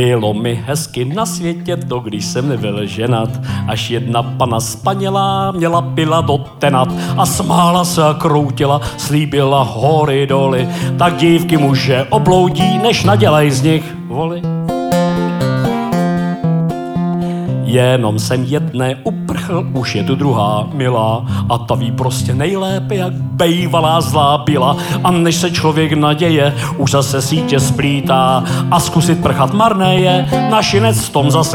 Bylo mi hezky na světě to, když jsem nebyl ženat, až jedna pana spanělá měla pila do tenat a smála se a kroutila, slíbila hory doly, tak dívky muže obloudí, než nadělej z nich voli. Jenom jsem jedné uprchl, už je tu druhá milá a ta ví prostě nejlépe, jak bejvalá zlá byla. A než se člověk naděje, už zase sítě splítá a zkusit prchat marné je, našinec v tom zase